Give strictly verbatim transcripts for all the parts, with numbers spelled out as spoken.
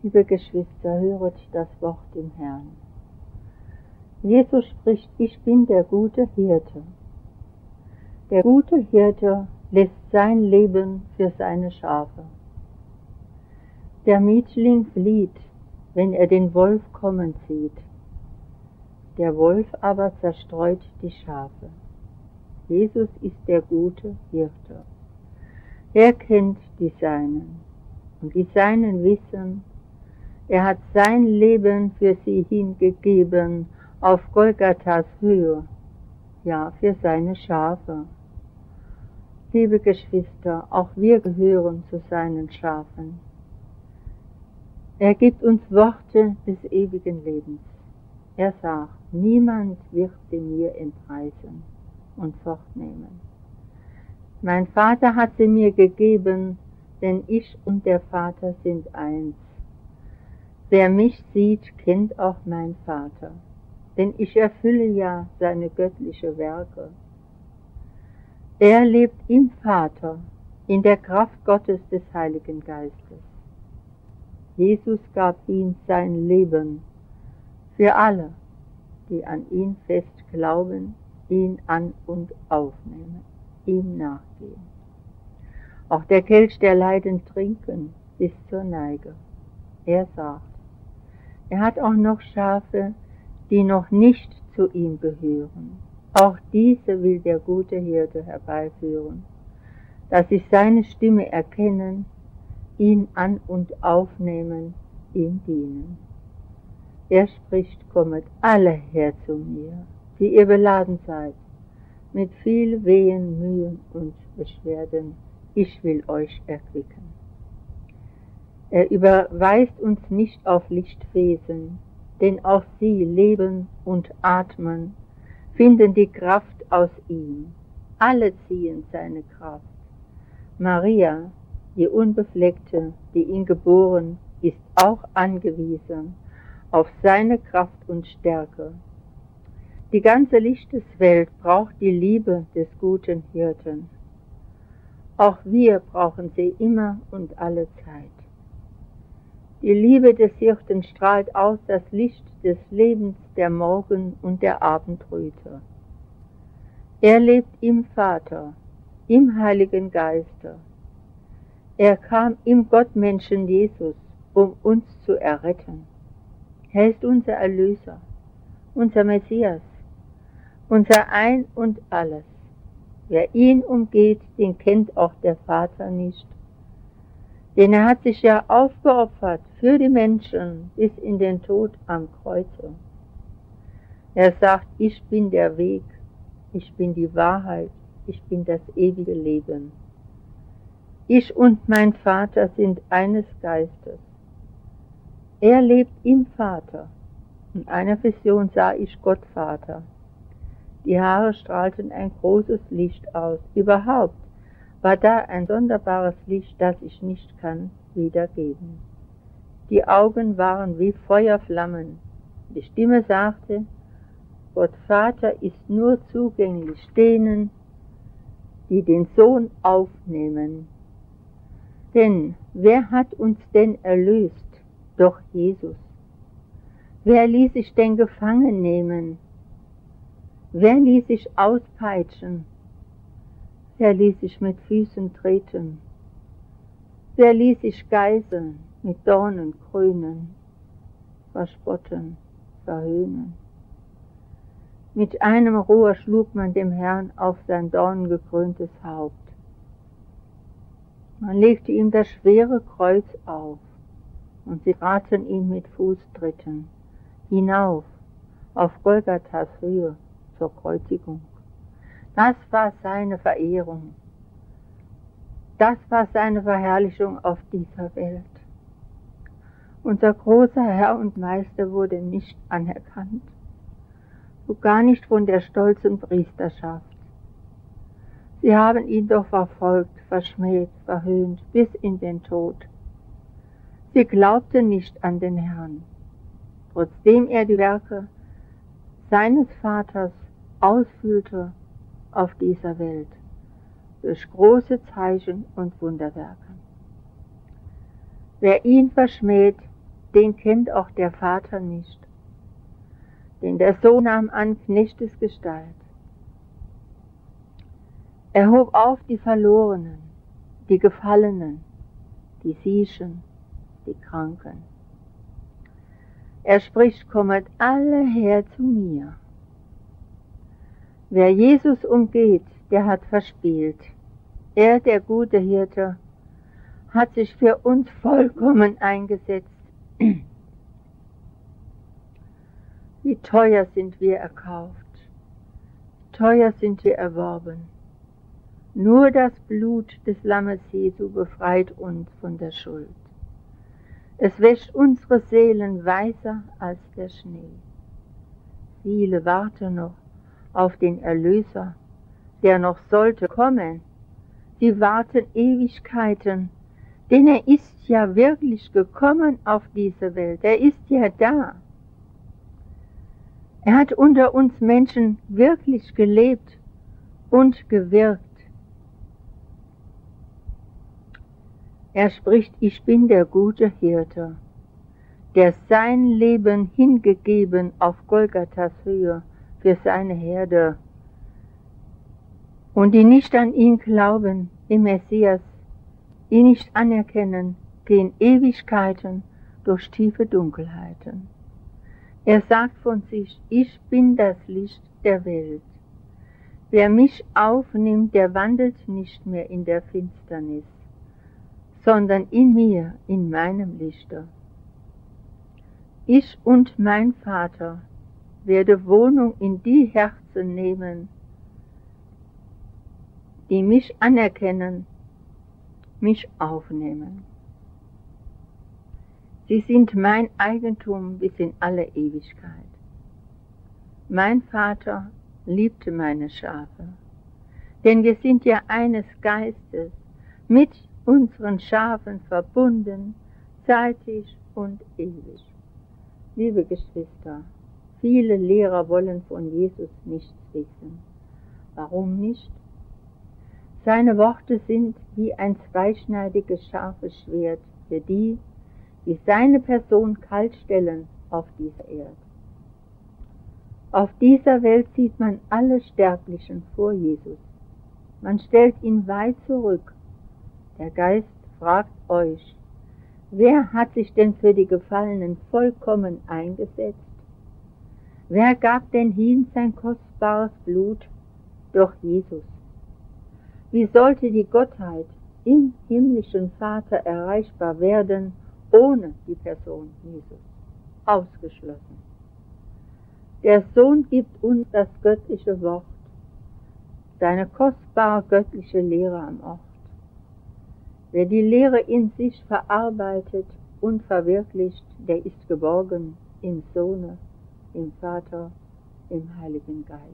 Liebe Geschwister, höret das Wort im Herrn. Jesus spricht, ich bin der gute Hirte. Der gute Hirte lässt sein Leben für seine Schafe. Der Mietling flieht, wenn er den Wolf kommen sieht. Der Wolf aber zerstreut die Schafe. Jesus ist der gute Hirte. Er kennt die Seinen, und die Seinen wissen, er hat sein Leben für sie hingegeben auf Golgathas Höhe, ja, für seine Schafe. Liebe Geschwister, auch wir gehören zu seinen Schafen. Er gibt uns Worte des ewigen Lebens. Er sagt, niemand wird sie mir entreißen und fortnehmen. Mein Vater hat sie mir gegeben, denn ich und der Vater sind eins. Wer mich sieht, kennt auch mein Vater, denn ich erfülle ja seine göttliche Werke. Er lebt im Vater, in der Kraft Gottes des Heiligen Geistes. Jesus gab ihm sein Leben für alle, die an ihn fest glauben, ihn an und aufnehmen, ihm nachgehen. Auch der Kelch der Leiden trinken bis zur Neige. Er sagt, er hat auch noch Schafe, die noch nicht zu ihm gehören. Auch diese will der gute Hirte herbeiführen, dass sie seine Stimme erkennen, ihn an und aufnehmen, ihm dienen. Er spricht, kommet alle her zu mir, die ihr beladen seid, mit viel Wehen, Mühen und Beschwerden, ich will euch erquicken. Er überweist uns nicht auf Lichtwesen, denn auch sie leben und atmen, finden die Kraft aus ihm. Alle ziehen seine Kraft. Maria, die Unbefleckte, die ihn geboren, ist auch angewiesen auf seine Kraft und Stärke. Die ganze Lichteswelt braucht die Liebe des guten Hirten. Auch wir brauchen sie immer und alle Zeit. Die Liebe des Hirten strahlt aus das Licht des Lebens der Morgen- und der Abendröte. Er lebt im Vater, im Heiligen Geiste. Er kam im Gottmenschen Jesus, um uns zu erretten. Er ist unser Erlöser, unser Messias, unser Ein und Alles. Wer ihn umgeht, den kennt auch der Vater nicht. Denn er hat sich ja aufgeopfert für die Menschen bis in den Tod am Kreuze. Er sagt, ich bin der Weg, ich bin die Wahrheit, ich bin das ewige Leben. Ich und mein Vater sind eines Geistes. Er lebt im Vater. In einer Vision sah ich Gott Vater. Die Haare strahlten ein großes Licht aus. Überhaupt war da ein sonderbares Licht, das ich nicht kann wiedergeben. Die Augen waren wie Feuerflammen. Die Stimme sagte, Gott Vater ist nur zugänglich denen, die den Sohn aufnehmen. Denn wer hat uns denn erlöst? Doch Jesus. Wer ließ sich denn gefangen nehmen? Wer ließ sich auspeitschen? Wer ließ sich mit Füßen treten? Wer ließ sich geißeln, mit Dornen krönen, verspotten, verhöhnen? Mit einem Rohr schlug man dem Herrn auf sein dornengekröntes Haupt. Man legte ihm das schwere Kreuz auf, und sie traten ihn mit Fußtritten hinauf auf Golgathas Höhe zur Kreuzigung. Das war seine Verehrung. Das war seine Verherrlichung auf dieser Welt. Unser großer Herr und Meister wurde nicht anerkannt, so gar nicht von der stolzen Priesterschaft. Sie haben ihn doch verfolgt, verschmäht, verhöhnt bis in den Tod. Sie glaubten nicht an den Herrn, trotzdem er die Werke seines Vaters ausführte auf dieser Welt, durch große Zeichen und Wunderwerke. Wer ihn verschmäht, den kennt auch der Vater nicht. Denn der Sohn nahm an Knechtesgestalt. Er hob auf die Verlorenen, die Gefallenen, die Siechen, die Kranken. Er spricht, kommet alle her zu mir. Wer Jesus umgeht, der hat verspielt. Er, der gute Hirte, hat sich für uns vollkommen eingesetzt. Wie teuer sind wir erkauft, teuer sind wir erworben. Nur das Blut des Lammes Jesu befreit uns von der Schuld. Es wäscht unsere Seelen weißer als der Schnee. Viele warten noch auf den Erlöser, der noch sollte kommen. Sie warten Ewigkeiten, denn er ist ja wirklich gekommen auf diese Welt. Er ist ja da. Er hat unter uns Menschen wirklich gelebt und gewirkt. Er spricht, ich bin der gute Hirte, der sein Leben hingegeben auf Golgathas Höhe für seine Herde. Und die nicht an ihn glauben, den Messias, ihn nicht anerkennen, gehen Ewigkeiten durch tiefe Dunkelheiten. Er sagt von sich, ich bin das Licht der Welt. Wer mich aufnimmt, der wandelt nicht mehr in der Finsternis, sondern in mir, in meinem Lichte. Ich und mein Vater werde Wohnung in die Herzen nehmen, die mich anerkennen, mich aufnehmen. Sie sind mein Eigentum bis in alle Ewigkeit. Mein Vater liebte meine Schafe, denn wir sind ja eines Geistes, mit unseren Schafen verbunden, zeitig und ewig. Liebe Geschwister, viele Lehrer wollen von Jesus nichts wissen. Warum nicht? Seine Worte sind wie ein zweischneidiges, scharfes Schwert für die, die seine Person kaltstellen auf dieser Erde. Auf dieser Welt sieht man alle Sterblichen vor Jesus. Man stellt ihn weit zurück. Der Geist fragt euch, wer hat sich denn für die Gefallenen vollkommen eingesetzt? Wer gab denn hin sein kostbares Blut durch Jesus? Wie sollte die Gottheit im himmlischen Vater erreichbar werden, ohne die Person Jesus? Ausgeschlossen. Der Sohn gibt uns das göttliche Wort, seine kostbare göttliche Lehre am Ort. Wer die Lehre in sich verarbeitet und verwirklicht, der ist geborgen im Sohne, im Vater, im Heiligen Geiste.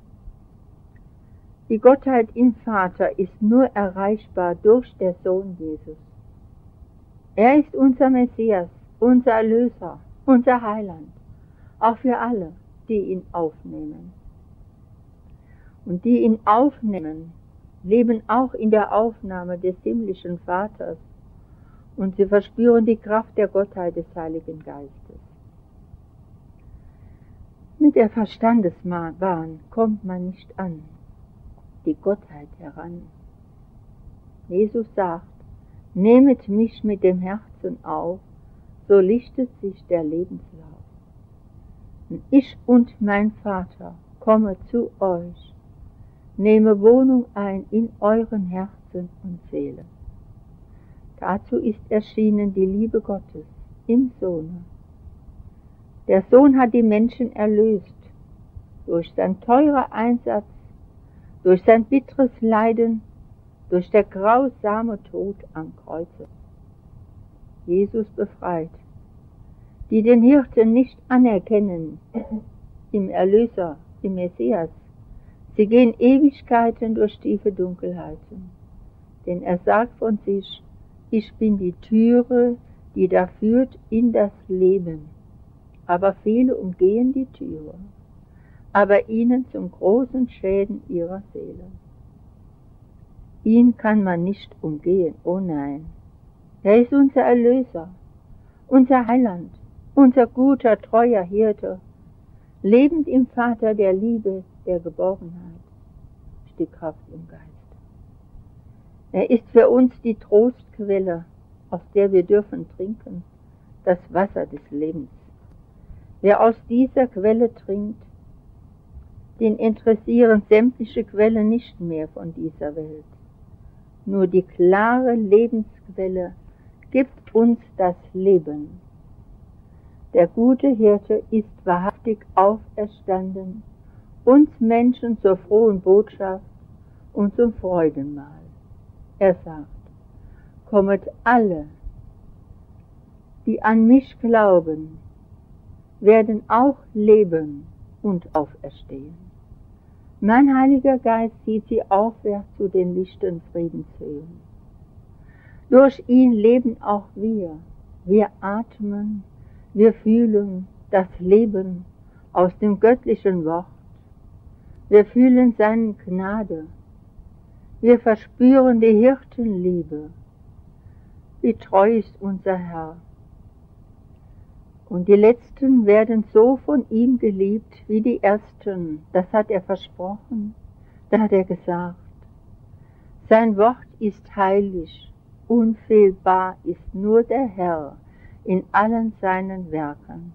Die Gottheit im Vater ist nur erreichbar durch den Sohn Jesus. Er ist unser Messias, unser Erlöser, unser Heiland, auch für alle, die ihn aufnehmen. Und die ihn aufnehmen, leben auch in der Aufnahme des himmlischen Vaters und sie verspüren die Kraft der Gottheit des Heiligen Geistes. Mit der Verstandesbahn kommt man nicht an die Gottheit heran. Jesus sagt, nehmet mich mit dem Herzen auf, so lichtet sich der Lebenslauf. Und ich und mein Vater komme zu euch, nehme Wohnung ein in euren Herzen und Seelen. Dazu ist erschienen die Liebe Gottes im Sohne. Der Sohn hat die Menschen erlöst, durch sein teurer Einsatz, durch sein bitteres Leiden, durch der grausame Tod am Kreuze. Jesus befreit, die den Hirten nicht anerkennen, im Erlöser, im Messias. Sie gehen Ewigkeiten durch tiefe Dunkelheiten, denn er sagt von sich, ich bin die Türe, die da führt in das Leben. Aber viele umgehen die Türe, aber ihnen zum großen Schäden ihrer Seele. Ihn kann man nicht umgehen, oh nein. Er ist unser Erlöser, unser Heiland, unser guter, treuer Hirte, lebend im Vater der Liebe, der Geborgenheit, ist die Kraft im Geist. Er ist für uns die Trostquelle, aus der wir dürfen trinken, das Wasser des Lebens. Wer aus dieser Quelle trinkt, den interessieren sämtliche Quellen nicht mehr von dieser Welt. Nur die klare Lebensquelle gibt uns das Leben. Der gute Hirte ist wahrhaftig auferstanden, uns Menschen zur frohen Botschaft und zum Freudenmahl. Er sagt, kommet alle, die an mich glauben, werden auch leben und auferstehen. Mein Heiliger Geist zieht sie aufwärts zu den lichten Friedenshöhen. Durch ihn leben auch wir. Wir atmen, wir fühlen das Leben aus dem göttlichen Wort. Wir fühlen seine Gnade. Wir verspüren die Hirtenliebe. Wie treu ist unser Herr. Und die Letzten werden so von ihm geliebt wie die Ersten. Das hat er versprochen, das hat er gesagt. Sein Wort ist heilig, unfehlbar ist nur der Herr in allen seinen Werken.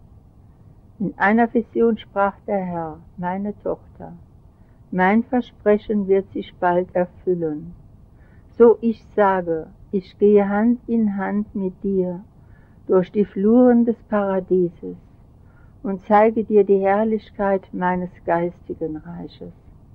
In einer Vision sprach der Herr, meine Tochter, mein Versprechen wird sich bald erfüllen. So ich sage, ich gehe Hand in Hand mit dir durch die Fluren des Paradieses und zeige dir die Herrlichkeit meines geistigen Reiches.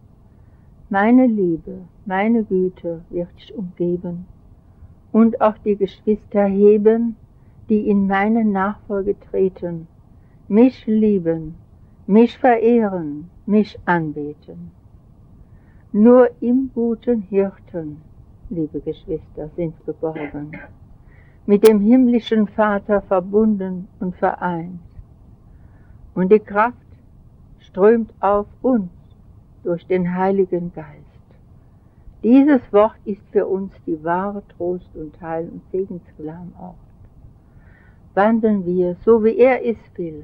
Meine Liebe, meine Güte wird dich umgeben und auch die Geschwister heben, die in meine Nachfolge treten, mich lieben, mich verehren, mich anbeten. Nur im guten Hirten, liebe Geschwister, sind geborgen, mit dem himmlischen Vater verbunden und vereint. Und die Kraft strömt auf uns durch den Heiligen Geist. Dieses Wort ist für uns die wahre Trost und Heil- und Segensquelle am Ort. Wandeln wir, so wie er es will.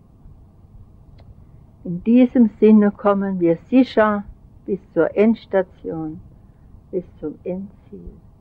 In diesem Sinne kommen wir sicher bis zur Endstation, bis zum Endziel.